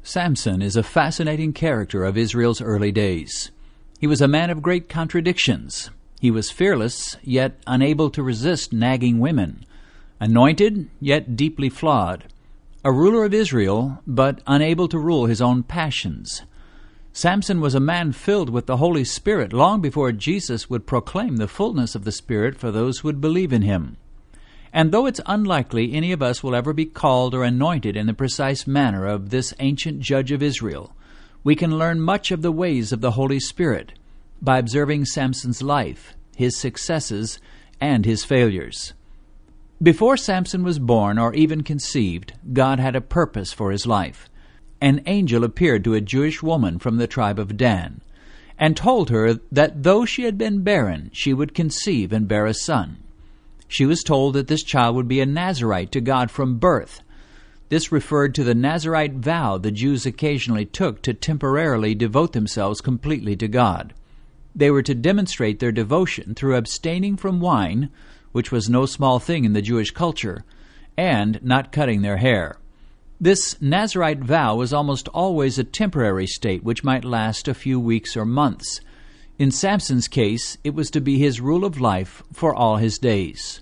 Samson is a fascinating character of Israel's early days. He was a man of great contradictions. He was fearless, yet unable to resist nagging women. Anointed, yet deeply flawed. A ruler of Israel, but unable to rule his own passions. Samson was a man filled with the Holy Spirit long before Jesus would proclaim the fullness of the Spirit for those who would believe in him. And though it's unlikely any of us will ever be called or anointed in the precise manner of this ancient judge of Israel, we can learn much of the ways of the Holy Spirit by observing Samson's life, his successes, and his failures. Before Samson was born or even conceived, God had a purpose for his life. An angel appeared to a Jewish woman from the tribe of Dan, and told her that though she had been barren, she would conceive and bear a son. She was told that this child would be a Nazirite to God from birth. This referred to the Nazirite vow the Jews occasionally took to temporarily devote themselves completely to God. They were to demonstrate their devotion through abstaining from wine, which was no small thing in the Jewish culture, and not cutting their hair. This Nazirite vow was almost always a temporary state which might last a few weeks or months. In Samson's case, it was to be his rule of life for all his days.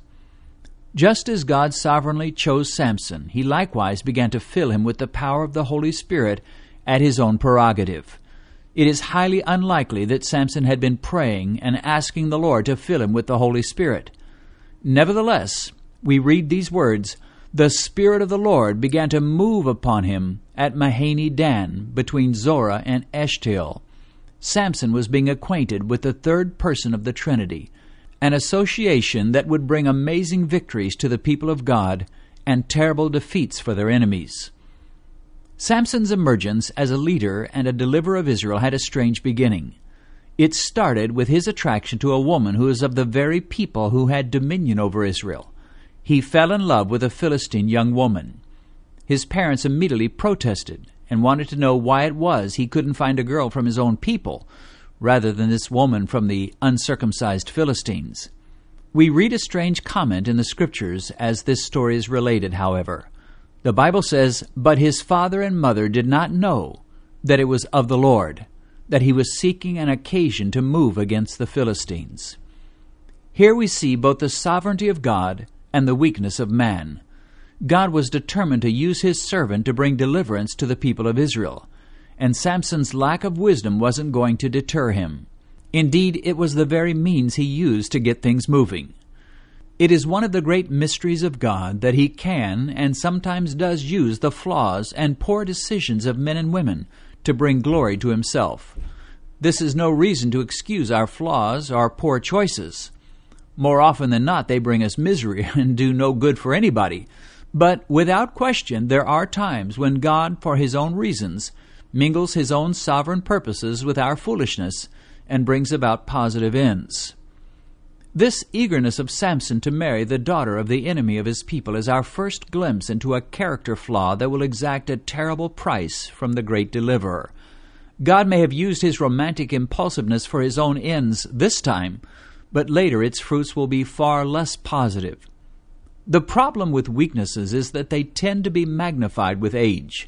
Just as God sovereignly chose Samson, he likewise began to fill him with the power of the Holy Spirit at his own prerogative. It is highly unlikely that Samson had been praying and asking the Lord to fill him with the Holy Spirit. Nevertheless, we read these words, "The Spirit of the Lord began to move upon him at Mahane Dan, between Zorah and Eshtaol." Samson was being acquainted with the third person of the Trinity, an association that would bring amazing victories to the people of God and terrible defeats for their enemies. Samson's emergence as a leader and a deliverer of Israel had a strange beginning. It started with his attraction to a woman who was of the very people who had dominion over Israel. He fell in love with a Philistine young woman. His parents immediately protested and wanted to know why it was he couldn't find a girl from his own people, rather than this woman from the uncircumcised Philistines. We read a strange comment in the Scriptures as this story is related, however. The Bible says, "But his father and mother did not know that it was of the Lord, that he was seeking an occasion to move against the Philistines." Here we see both the sovereignty of God and the weakness of man. God was determined to use his servant to bring deliverance to the people of Israel, and Samson's lack of wisdom wasn't going to deter him. Indeed, it was the very means he used to get things moving. It is one of the great mysteries of God that he can and sometimes does use the flaws and poor decisions of men and women to bring glory to himself. This is no reason to excuse our flaws or poor choices. More often than not, they bring us misery and do no good for anybody. But without question, there are times when God, for his own reasons, mingles his own sovereign purposes with our foolishness and brings about positive ends. This eagerness of Samson to marry the daughter of the enemy of his people is our first glimpse into a character flaw that will exact a terrible price from the great deliverer. God may have used his romantic impulsiveness for his own ends this time, but later its fruits will be far less positive. The problem with weaknesses is that they tend to be magnified with age.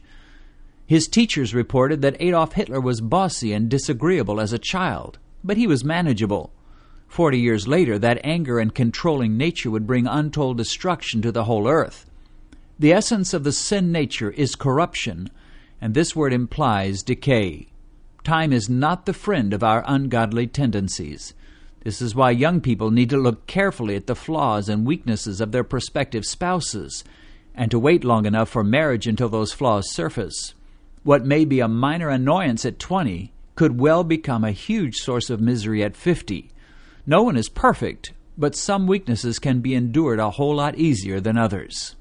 His teachers reported that Adolf Hitler was bossy and disagreeable as a child, but he was manageable. 40 years later, that anger and controlling nature would bring untold destruction to the whole earth. The essence of the sin nature is corruption, and this word implies decay. Time is not the friend of our ungodly tendencies. This is why young people need to look carefully at the flaws and weaknesses of their prospective spouses, and to wait long enough for marriage until those flaws surface. What may be a minor annoyance at 20 could well become a huge source of misery at 50. No one is perfect, but some weaknesses can be endured a whole lot easier than others.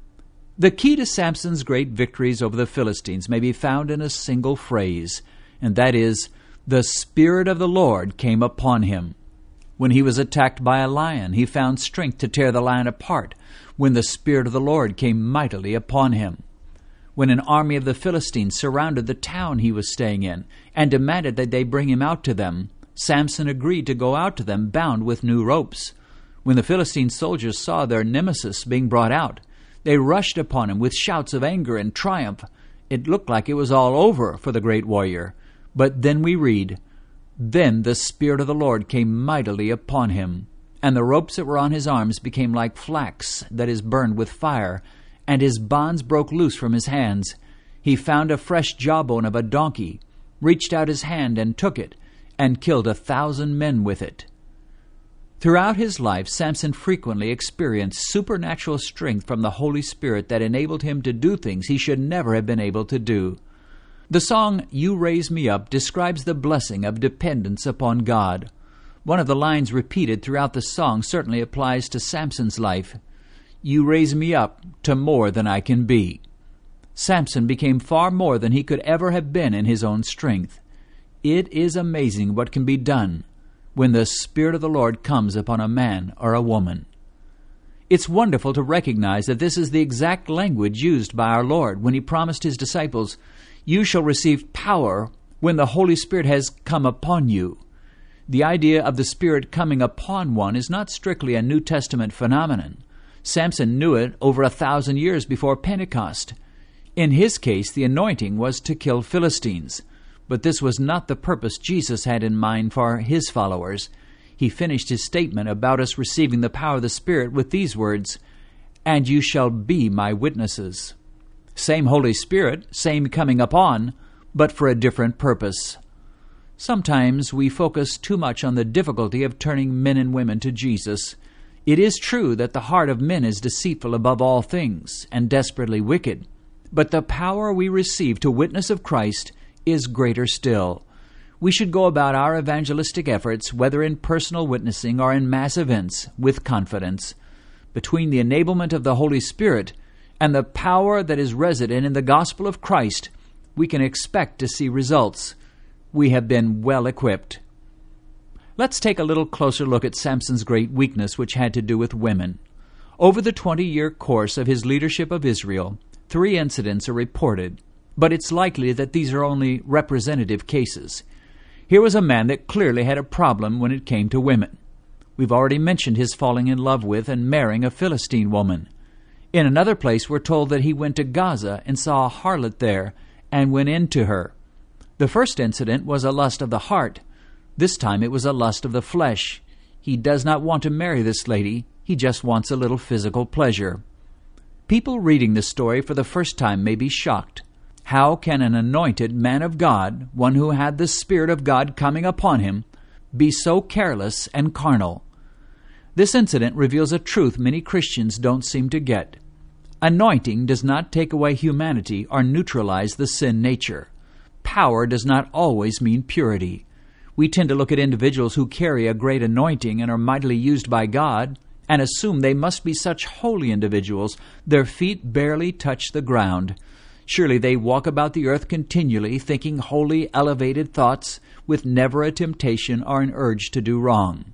The key to Samson's great victories over the Philistines may be found in a single phrase, and that is, "The Spirit of the Lord came upon him." When he was attacked by a lion, he found strength to tear the lion apart, when the Spirit of the Lord came mightily upon him. When an army of the Philistines surrounded the town he was staying in and demanded that they bring him out to them, Samson agreed to go out to them bound with new ropes. When the Philistine soldiers saw their nemesis being brought out, they rushed upon him with shouts of anger and triumph, It looked like it was all over for the great warrior. But then we read, "Then the Spirit of the Lord came mightily upon him, and the ropes that were on his arms became like flax that is burned with fire, and his bonds broke loose from his hands. He found a fresh jawbone of a donkey, reached out his hand and took it, and killed 1,000 men with it." Throughout his life, Samson frequently experienced supernatural strength from the Holy Spirit that enabled him to do things he should never have been able to do. The song, "You Raise Me Up," describes the blessing of dependence upon God. One of the lines repeated throughout the song certainly applies to Samson's life. "You raise me up to more than I can be." Samson became far more than he could ever have been in his own strength. It is amazing what can be done when the Spirit of the Lord comes upon a man or a woman. It's wonderful to recognize that this is the exact language used by our Lord when he promised his disciples, "You shall receive power when the Holy Spirit has come upon you." The idea of the Spirit coming upon one is not strictly a New Testament phenomenon. Samson knew it over 1,000 years before Pentecost. In his case, the anointing was to kill Philistines. But this was not the purpose Jesus had in mind for his followers. He finished his statement about us receiving the power of the Spirit with these words, "And you shall be my witnesses." Same Holy Spirit, same coming upon, but for a different purpose. Sometimes we focus too much on the difficulty of turning men and women to Jesus. It is true that the heart of men is deceitful above all things and desperately wicked, but the power we receive to witness of Christ is greater still. We should go about our evangelistic efforts, whether in personal witnessing or in mass events, with confidence. Between the enablement of the Holy Spirit and the power that is resident in the gospel of Christ, we can expect to see results. We have been well equipped. Let's take a little closer look at Samson's great weakness, which had to do with women. Over the 20-year course of his leadership of Israel, 3 incidents are reported, but it's likely that these are only representative cases. Here was a man that clearly had a problem when it came to women. We've already mentioned his falling in love with and marrying a Philistine woman. In another place, we're told that he went to Gaza and saw a harlot there and went into her. The first incident was a lust of the heart. This time it was a lust of the flesh. He does not want to marry this lady. He just wants a little physical pleasure. People reading this story for the first time may be shocked. How can an anointed man of God, one who had the Spirit of God coming upon him, be so careless and carnal? This incident reveals a truth many Christians don't seem to get. Anointing does not take away humanity or neutralize the sin nature. Power does not always mean purity. We tend to look at individuals who carry a great anointing and are mightily used by God and assume they must be such holy individuals, their feet barely touch the ground. Surely they walk about the earth continually thinking holy, elevated thoughts with never a temptation or an urge to do wrong.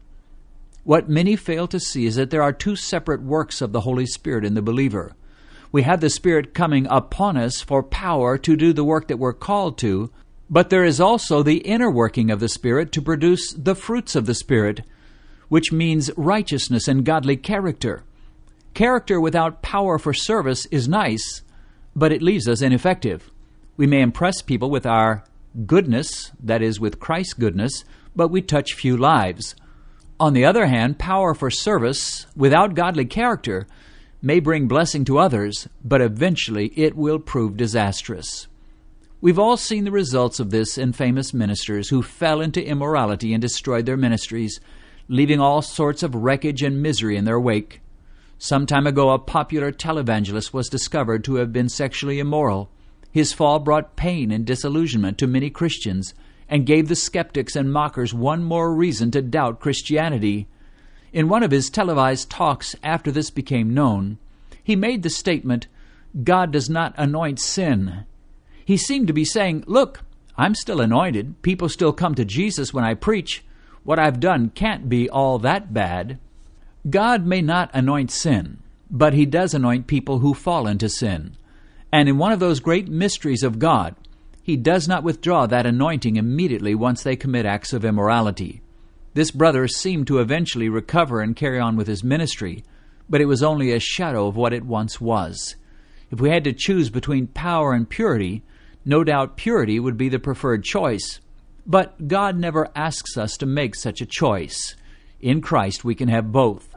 What many fail to see is that there are 2 separate works of the Holy Spirit in the believer. We have the Spirit coming upon us for power to do the work that we're called to, but there is also the inner working of the Spirit to produce the fruits of the Spirit, which means righteousness and godly character. Character without power for service is nice, but it leaves us ineffective. We may impress people with our goodness, that is, with Christ's goodness, but we touch few lives. On the other hand, power for service without godly character may bring blessing to others, but eventually it will prove disastrous. We've all seen the results of this in famous ministers who fell into immorality and destroyed their ministries, leaving all sorts of wreckage and misery in their wake. Some time ago, a popular televangelist was discovered to have been sexually immoral. His fall brought pain and disillusionment to many Christians and gave the skeptics and mockers one more reason to doubt Christianity. In one of his televised talks after this became known, he made the statement, "God does not anoint sin." He seemed to be saying, "Look, I'm still anointed. People still come to Jesus when I preach. What I've done can't be all that bad." God may not anoint sin, but he does anoint people who fall into sin. And in one of those great mysteries of God, he does not withdraw that anointing immediately once they commit acts of immorality. This brother seemed to eventually recover and carry on with his ministry, but it was only a shadow of what it once was. If we had to choose between power and purity, no doubt purity would be the preferred choice. But God never asks us to make such a choice. In Christ we can have both.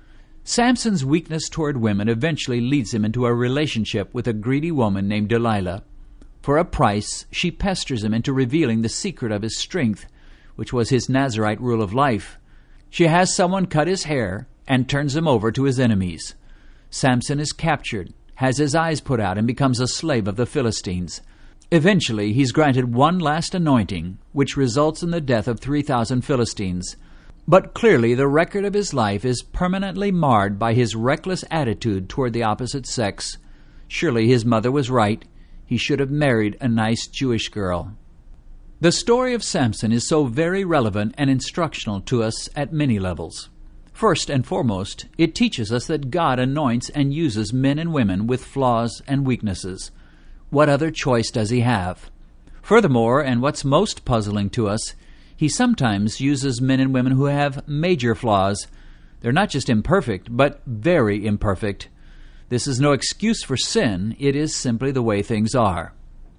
Samson's weakness toward women eventually leads him into a relationship with a greedy woman named Delilah. For a price, she pesters him into revealing the secret of his strength, which was his Nazirite rule of life. She has someone cut his hair and turns him over to his enemies. Samson is captured, has his eyes put out, and becomes a slave of the Philistines. Eventually, he's granted one last anointing, which results in the death of 3,000 Philistines. But clearly the record of his life is permanently marred by his reckless attitude toward the opposite sex. Surely his mother was right. He should have married a nice Jewish girl. The story of Samson is so very relevant and instructional to us at many levels. First and foremost, it teaches us that God anoints and uses men and women with flaws and weaknesses. What other choice does he have? Furthermore, and what's most puzzling to us, he sometimes uses men and women who have major flaws. They're not just imperfect, but very imperfect. This is no excuse for sin. It is simply the way things are.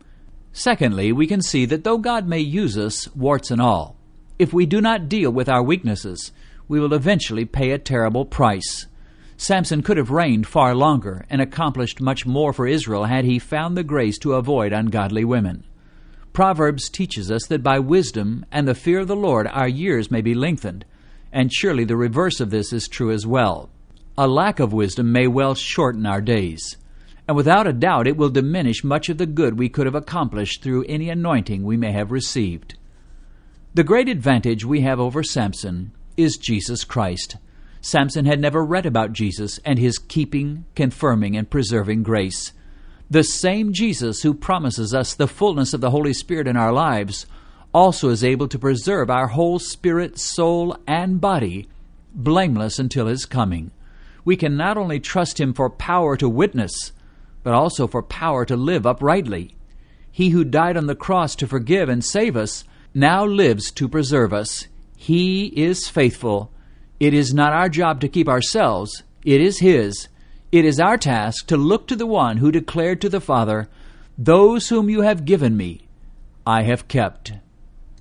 Secondly, we can see that though God may use us, warts and all, if we do not deal with our weaknesses, we will eventually pay a terrible price. Samson could have reigned far longer and accomplished much more for Israel had he found the grace to avoid ungodly women. Proverbs teaches us that by wisdom and the fear of the Lord our years may be lengthened, and surely the reverse of this is true as well. A lack of wisdom may well shorten our days, and without a doubt it will diminish much of the good we could have accomplished through any anointing we may have received. The great advantage we have over Samson is Jesus Christ. Samson had never read about Jesus and his keeping, confirming, and preserving grace. The same Jesus who promises us the fullness of the Holy Spirit in our lives also is able to preserve our whole spirit, soul, and body blameless until his coming. We can not only trust him for power to witness, but also for power to live uprightly. He who died on the cross to forgive and save us now lives to preserve us. He is faithful. It is not our job to keep ourselves. It is his. It is our task to look to the one who declared to the Father, "Those whom you have given me, I have kept."